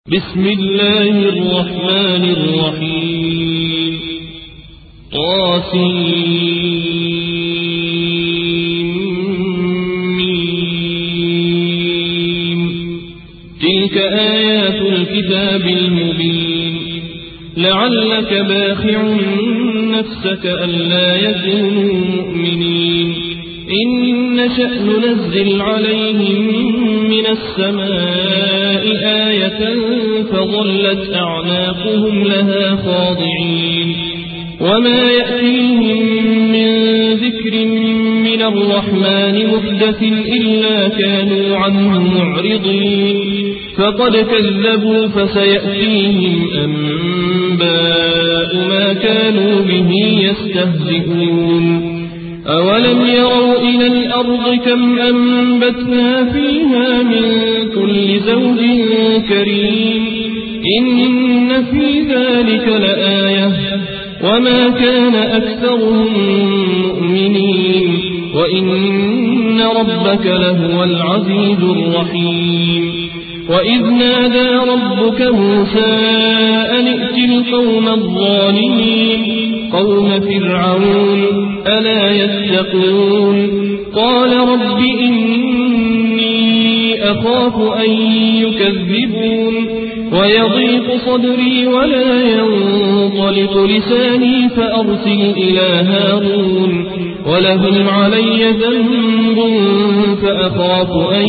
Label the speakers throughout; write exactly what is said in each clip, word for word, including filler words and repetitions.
Speaker 1: بسم الله الرحمن الرحيم طاسيم تلك آيات الكتاب المبين لعلك باخع نفسك ألا يكونوا مؤمنين إن نشأ ننزل عليهم من السماء آية فظلت أعناقهم لها خاضعين وما يأتيهم من ذكر من الرحمن محدث إلا كانوا عنه معرضين فقد كذبوا فسيأتيهم أنباء ما كانوا به يستهزئون أولم يروا إلى الأرض كم أنبتنا فيها من كل زوج كريم إن في ذلك لآية وما كان أكثرهم مؤمنين وإن ربك لهو العزيز الرحيم وإذ نادى ربك موسى أن ائت القوم الظالمين قوم فرعون ألا يتقون قال رب إني أخاف أن يكذبون ويضيق صدري ولا ينطلق لساني فأرسل إلى هارون ولهم علي ذنب فأخاف أن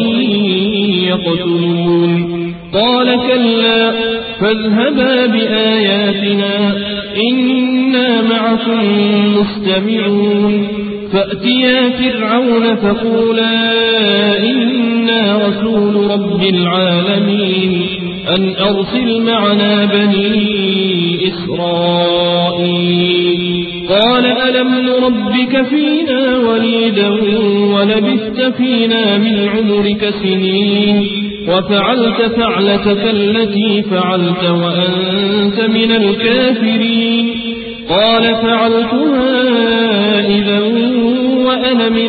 Speaker 1: يقتلون قال كلا فاذهبا بآياتنا إنا معكم مستمعون فأتيا فرعون فقولا إنا رسول رب العالمين أن أرسل معنا بني إسرائيل قال ألم نربك فينا وليدا ولبثت فينا من عمرك سنين وفعلت فعلتك التي فعلت وأنت من الكافرين قال فعلتها إذا وأنا من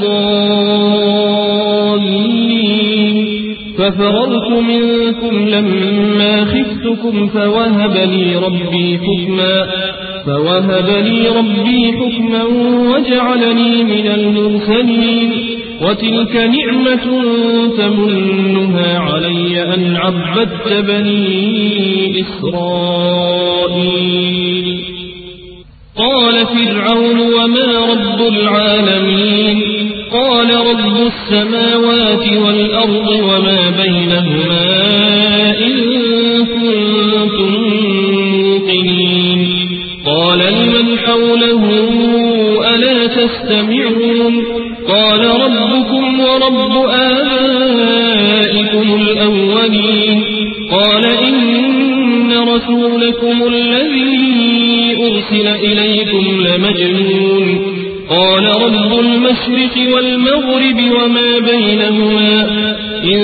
Speaker 1: الضالين ففررت منكم لما خفتكم فوهب لي ربي حكما فوهب لي ربي حكما وجعلني من المرسلين وتلك نعمة تمنها علي أن عبدت بني إسرائيل قال فرعون وما رب العالمين قال رب السماوات والأرض وما بينهما إن كنتم موقنين قال لمن حوله ألا تستمعون قال ربكم ورب آبائكم الأولين قال إن رسولكم الذي أرسل إليكم لمجنون قال رب المشرق والمغرب وما بينهما إن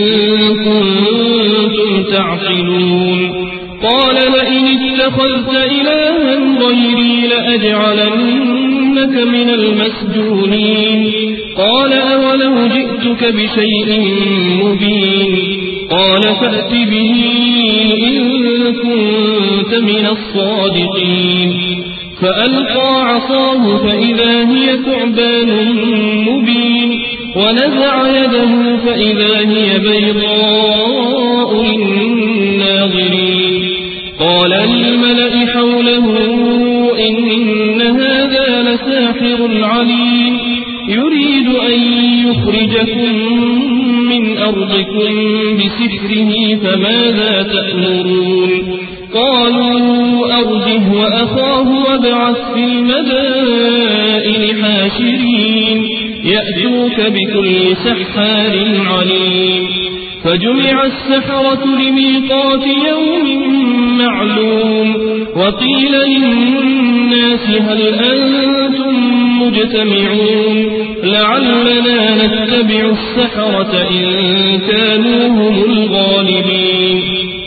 Speaker 1: كنتم تعقلون قال لئن اتخذت إلها غيري لأجعلنك من المسجونين قال أولو جئتك بشيء مبين قال فأت به إن كنت من الصادقين فألقى عصاه فإذا هي ثعبان مبين ونزع يده فإذا هي بيضاء للناظرين قال للملأ حوله إن هذا لساحر عليم يريد أن يخرجكم من أرضكم بسحره فماذا تأمرون قالوا أرجه وأخاه وابعث في المدائن حاشرين يأتوك بكل سحار عليم فجمع السحرة لميقات يوم معلوم وقيل للناس هل أنتم مجتمعون لعلنا نتبع السحرة إن كانوا هم الغالبين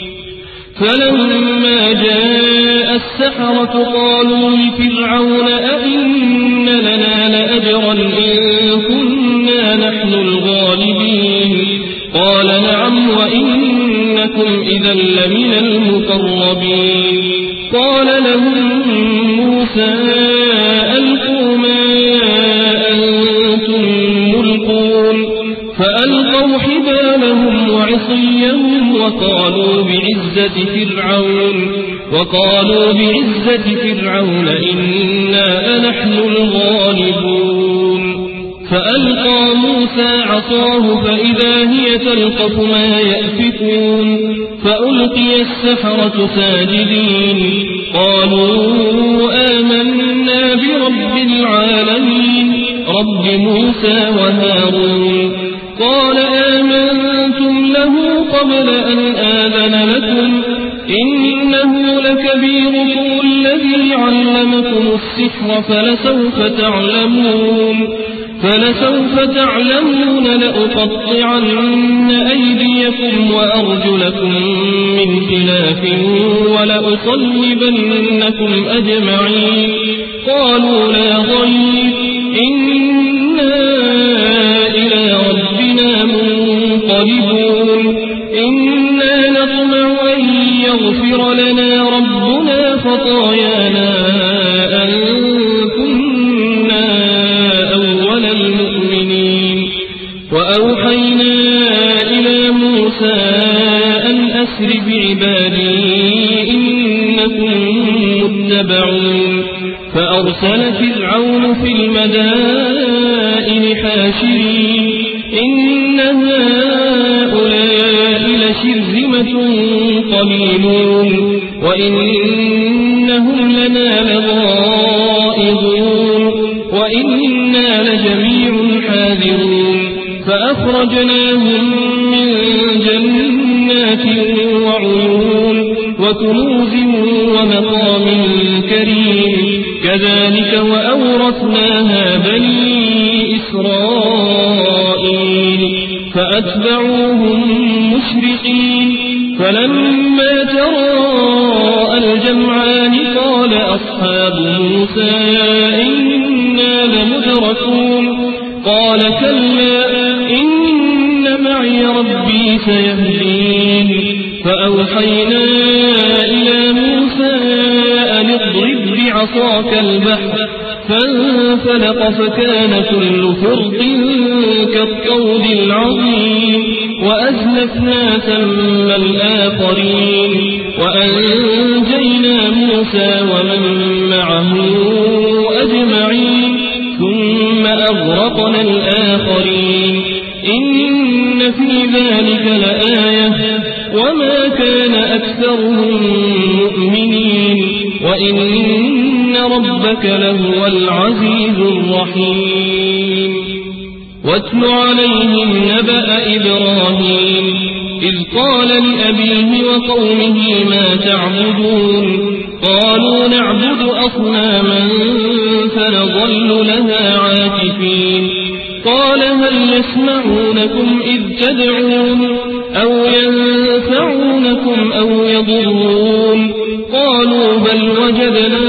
Speaker 1: فلما جاء السحرة قالوا لفرعون أئن لنا لأجرا إن كنا نحن الغالبين قال نعم وإنكم إذا لمن المقربين قال لهم موسى ألقوا ما أنتم ملقون فألقوا حبالهم وعصيهم وقالوا بعزة فرعون وقالوا بعزة فرعون إنا لنحن الغالبون فألقى موسى عصاه فإذا هي تلقف ما يأفكون فألقي السحرة ساجدين قالوا آمنا برب العالمين رب موسى وهارون قال آمنتم له قبل أن آذن لكم إنه لكبيركم الذي علمكم السحر فلسوف تعلمون فلسوف تعلمون لأقطعن أيديكم وأرجلكم من خلاف ولأصلبنكم أجمعين قالوا لا ضير إنا إلى ربنا منقلبون إنا نطمع أن يغفر لنا ربنا خطايانا أن كنا أول المؤمنين وأوحينا إلى موسى أن أسر بعبادي إنكم متبعون فأرسل فرعون في المدائن حاشرين إن هؤلاء لشرذمة قليلون وإنهم لنا لغائظون وإنا لجميع حاذرون فأخرجناهم من جنات وعيون وكنوز ومقام كريم كذلك وأورثناها بني إسرائيل فأتبعوهم مشرقين فلما تراءى الجمعان قال أصحاب موسى إنا لمدركون قال كلا إن معي ربي سيهدين فأوحينا إلى موسى أن اضرب بعصاك البحر فانفلق فكان كل فرق كالطود العظيم وأزلفنا ثم الآخرين وأنجينا موسى ومن معه أجمعين ثم أغرقنا الآخرين إن في ذلك لآية وما كان أكثرهم مؤمنين وإن ربك لهو العزيز الرحيم واتل عليهم نبأ إبراهيم إذ قال لأبيه وقومه ما تعبدون قالوا نعبد أصناما فنظل لها عاكفين قال هل يسمعونكم إذ تدعون أو ينفعونكم أو يضرون قالوا بل وجدنا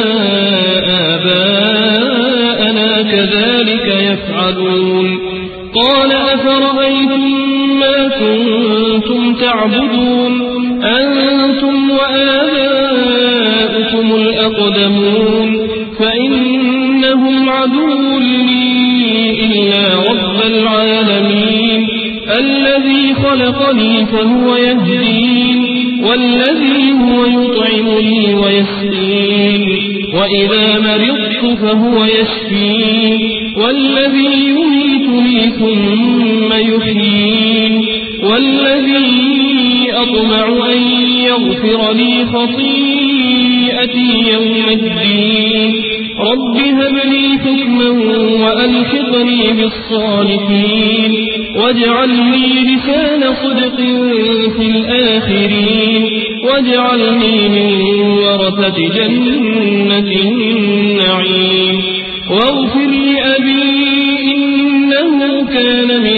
Speaker 1: آباءنا كذلك يفعلون قال أفرأيتم ما كنتم تعبدون أنتم وآباؤكم الأقدمون فإنهم عدو لي إلا رب العالمين الذي خلقني فهو يهدين والذي هو يطعمني ويسقين وإذا مرضت فهو يشفين والذي يميتني ثم يحيين والذي أطمع أن يغفر لي خطيئتي يوم الدين رب هب لي حكما وألحقني بالصالحين واجعلني لسان صدق في الآخرين واجعلني من ورثة جنة النعيم واغفر لأبي إنه كان من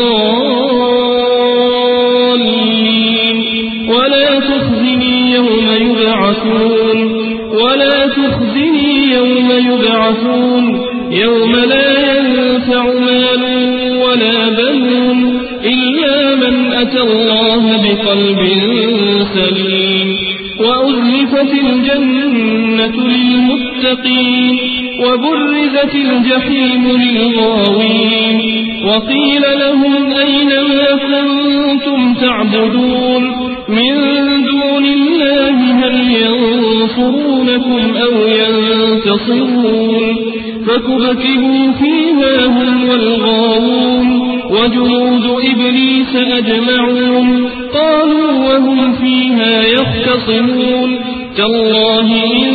Speaker 1: الضالين ولا تخزني يوم يبعثون ولا تخزني يوم يبعثون يوم لا ينفع مال ولا بنون إلا من أتى الله بقلب سليم وأزلفت الجنة للمتقين وبرزت الجحيم للغاوين وقيل لهم أين ما كنتم تعبدون من دون الله هل ينصرونكم أو ينتصرون فكبكبوا فيها هم والغاوون وجنود إبليس أجمعون قالوا وهم فيها يختصمون تالله إن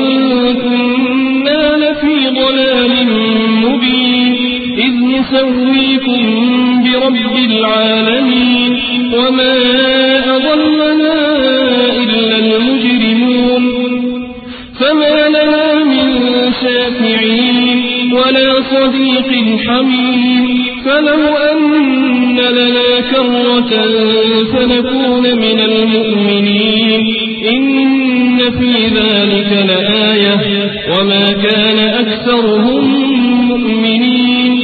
Speaker 1: كنا لفي ضلال مبين إذ نسويكم برب العالمين وما أضلنا إلا المجرمون فما لنا من شافعين ولا صديق حميم فلو أن لنا كرة فنكون من المؤمنين إن في ذلك لآية وما كان أكثرهم مؤمنين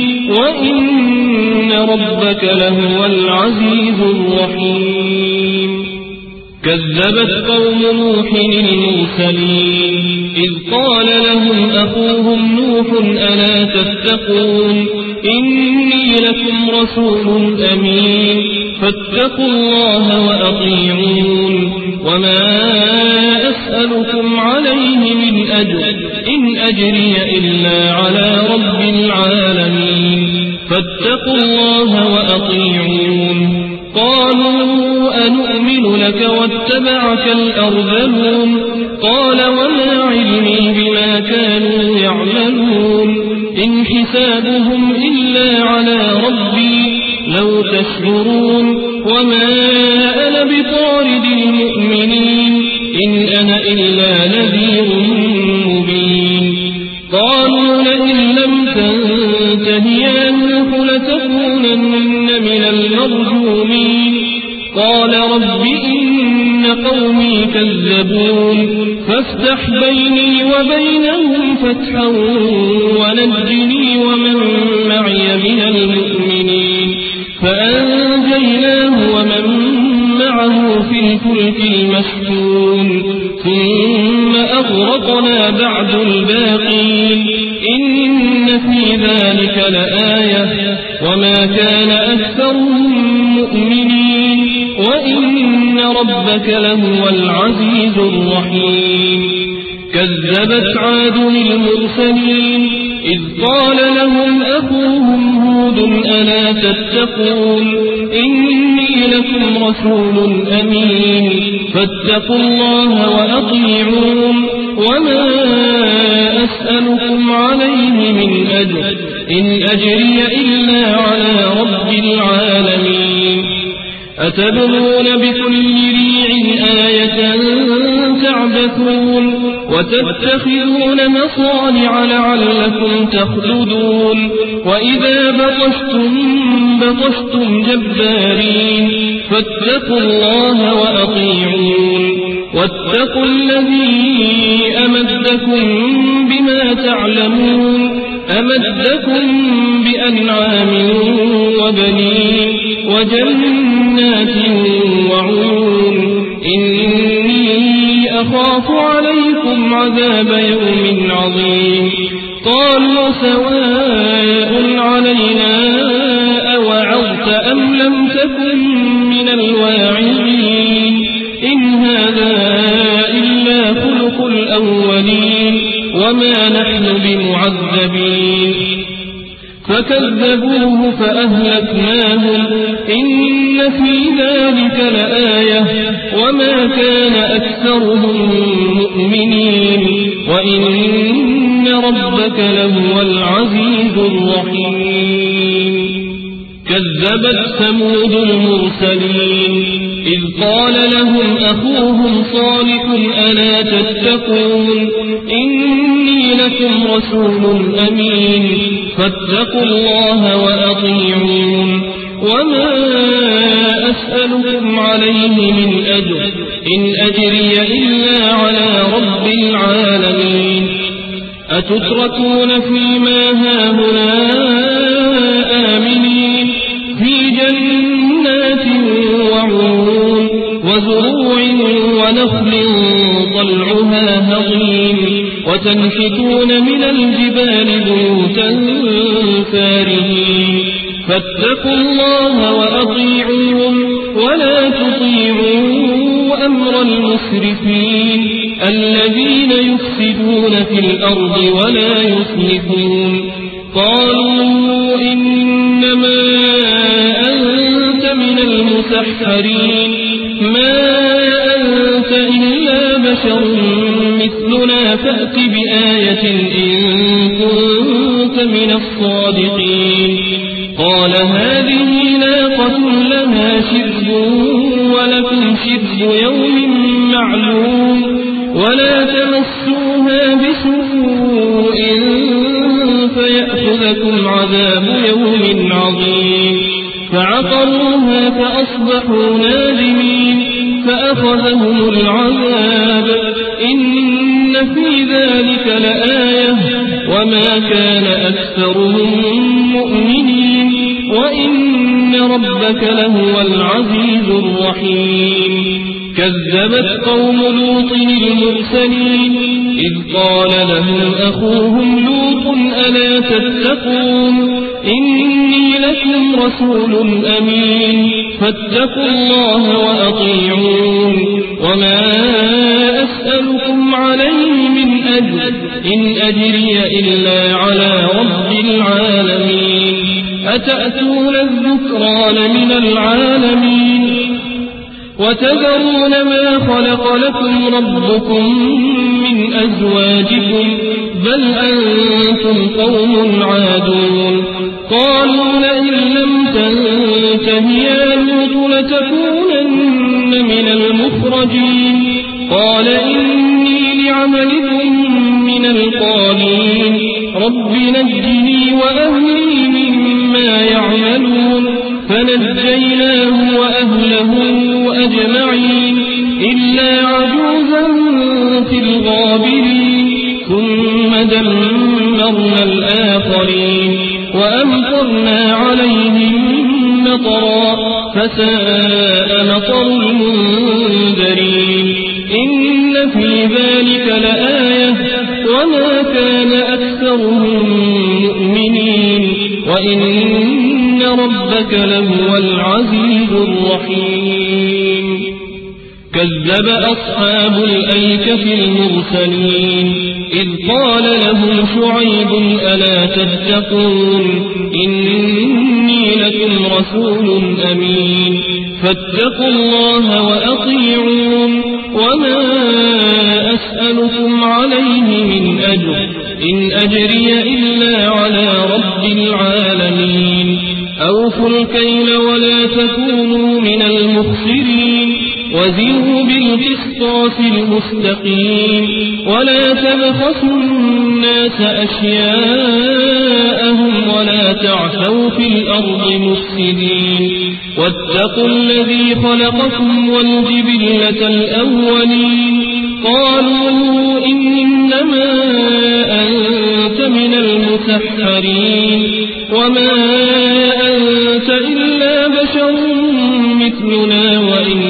Speaker 1: وإن ربك لهو العزيز الرحيم كذبت قوم نوح المرسلين إذ قال لهم أخوهم نوح ألا تتقون إني لكم رسول أمين فاتقوا الله وأطيعون وما أسألكم عليه من أجر إن أجري إلا على رب العالمين فاتقوا الله وأطيعون قالوا أنؤمن لك واتبعك الأرذلون قال وما علمي بما كانوا يعملون إن حسابهم إلا على ربي لو تشعرون وما أنا بطارد المؤمنين إن أنا إلا نذير مبين قالوا لئن لم تنته يا نوح لتكونن من المرجومين قال رب إن قومي كذبون فافتح بيني وبينهم فتحا ونجني ومن معي من المؤمنين فأنجيناه ومن معه في الفلك المشحون ثم أغرقنا بعد الباقين إن في ذلك لآية وما كان أكثرهم مؤمنين وإن ربك لهو العزيز الرحيم كذبت عاد المرسلين إذ قال لهم أخوهم هود ألا تتقون إني لكم رسول أمين فاتقوا الله وأطيعون وما أسألكم عليه من أجر إن أجري إلا على رب العالمين أتبنون بكل ريع آية تعبثون وتتخذون مصانع لعلكم تخلدون وإذا بطشتم بطشتم جبارين فاتقوا الله وأطيعون واتقوا الذي أمدكم بما تعلمون أمدكم بأنعام وبنين وجنات وعيون إني أخاف عليكم عذاب يوم عظيم قالوا سواء علينا أوعظت أم لم تكن من الواعظين إن هذا إلا خلق الأولين وما نحن بمعذبين فكذبوه فأهلكناهم إن في ذلك لآية وما كان أكثرهم مؤمنين وإن ربك لهو العزيز الرحيم كذبت ثمود المرسلين إذ قال لهم أخوهم صالح ألا تتقون إني لكم رسول أمين فاتقوا الله وأطيعون وما أسألكم عليه من أجر إن أجري إلا على رب العالمين أتتركون فيما هاهنا آمنين في جنات وعيون وزروع ونخل طلعها هضيم وتنحتون من الجبال بيوتا فارهين فاتقوا الله وأطيعون ولا تطيعوا أمر المسرفين الذين يفسدون في الأرض ولا يصلحون قالوا إنما أنت من المسحرين ما أنت إلا بشر مثلنا فأت بآية إن كنت من الصادقين قال هذه ناقة لها شرب ولكم شرب يوم معلوم ولا تمسوها بسوء فيأخذكم عذاب يوم عظيم فعقروها فأصبحوا نادمين فأخذهم العذاب إن في ذلك لآية وما كان أكثرهم مؤمنين وإن ربك لهو العزيز الرحيم كذبت قوم لوط المرسلين إذ قال لهم أخوهم لوط ألا تتقون إني لكم رسول أمين فاتقوا الله وأطيعون وما أسألكم عليه من أجر إن أجري إلا على رب العالمين أتأتون الذكران من العالمين وتذرون ما خلق لكم ربكم من أزواجكم بل أنتم قوم عادون قالوا لئن لم تنته يا لوط لتكونن من المخرجين قال إني لعملكم من القالين رب نجني وأهلي مما يعملون فنجيناه وأهله أجمعين إلا عجوزا في الغابرين ثم دمرنا الآخرين وأمطرنا عليهم مطرا فساء مطر المنذرين إن في ذلك لآية وما كان أكثرهم مؤمنين وإن ربك لهو العزيز الرحيم كذب أصحاب الأيكة المرسلين إذ قال لهم شعيب ألا تتقون إني لكم رسول أمين فاتقوا الله وأطيعون وما أسألكم عليه من أجر إن أجري إلا على رب العالمين أوفوا الكيل ولا تكونوا من المخسرين وزنوا بالقسطاس المستقيم ولا تبخسوا الناس أشياءهم ولا تعثوا في الأرض مفسدين واتقوا الذي خلقكم والجبلة الأولين قالوا إنما أنت من المسحرين وما أنت إلا بشر مثلنا وإن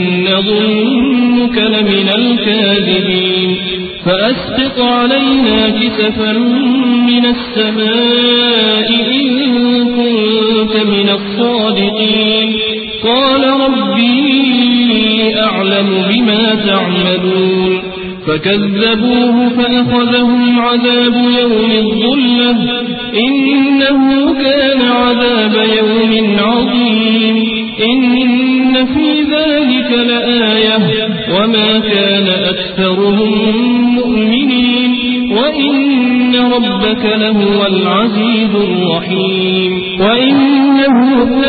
Speaker 1: نظنك لمن الكاذبين فأسقط علينا كسفا من السماء إن كنت من الصادقين قال ربي أعلم بما تعملون فكذبوه فأخذهم عذاب يوم الظلة إنه كان عذاب يوم عظيم إن في ذلك لآية وما كان أكثرهم مؤمنين وإن ربك لهو العزيز الرحيم وإنه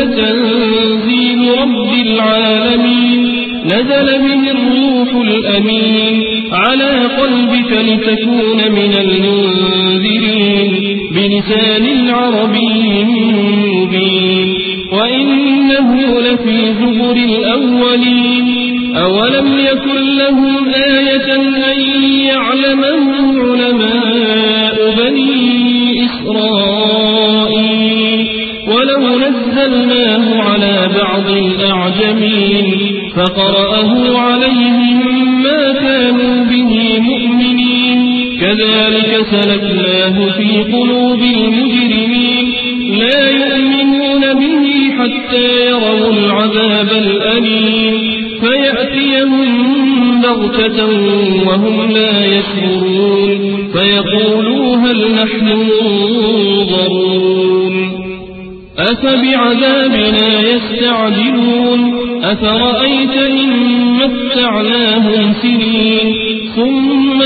Speaker 1: لتنزيل رب العالمين نزل به الروح الأمين على قلبك لتكون من المنذرين بلسان عربي مبين وإنه لفي زبر الأولين أولم يكن لهم آية أن يعلمه علماء بني إسرائيل ولو نزلناه على بعض الأعجمين فقرأه عليهم ما كانوا به مؤمنين كذلك سلكناه في قلوب المجرمين لا يؤمنون به حتى يروا العذاب الأليم فيأتيهم بغتة وهم لا يشعرون فيقولوا هل نحن منظرون أفبعذابنا يستعجلون أفرأيت إن متعناهم سنين ثم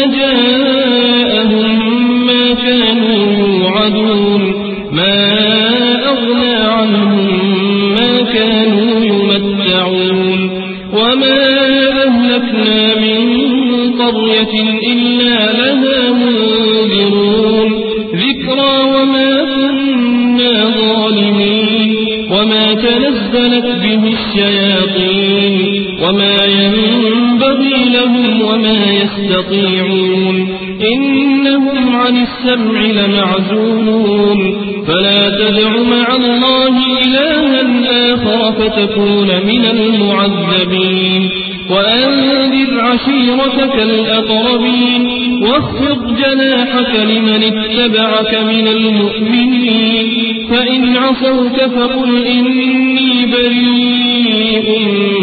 Speaker 1: جاءهم ما كانوا يوعدون ما أغنى عنهم ما كانوا يمتعون وما أهلكنا من قرية إلا لها منذرون ذكرى وما كنا ظالمين وما تنزلت به الشياطين وما ينبغي لهم وما يستطيعون إنهم عن السمع لمعزولون فلا تدع مع الله إلها آخر فتكون من المعذبين وأنذر عشيرتك الأقربين واخفض جناحك لمن اتبعك من المؤمنين فإن عصوك فقل إني بريء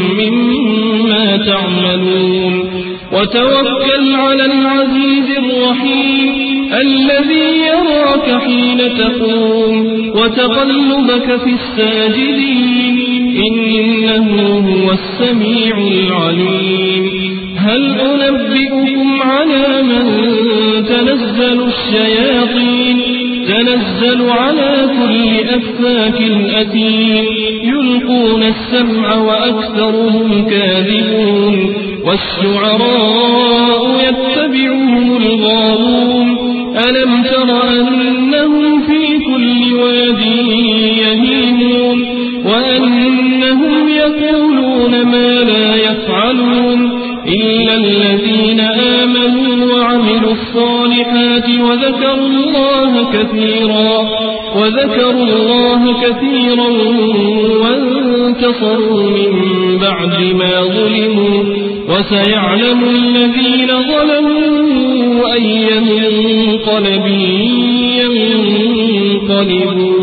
Speaker 1: مما تعملون وتوكل على العزيز الرحيم الذي يراك حين تقوم وتقلبك في الساجدين إنه هو السميع العليم هل أنبئكم على من تنزل الشياطين تنزل على كل أفاك أثيم يلقون السمع وأكثرهم كاذبون والشعراء يتبعهم الغاوون ألم تر أنهم في كل واد يهيمون وأنهم يقولون ما لا يفعلون إلا الذين آمنوا وعملوا الصالحات وذكروا الله كثيرا وذكروا الله كثيرا وانتصروا من بعد ما ظلموا وسيعلم الذين ظلموا أي منقلب ينقلبون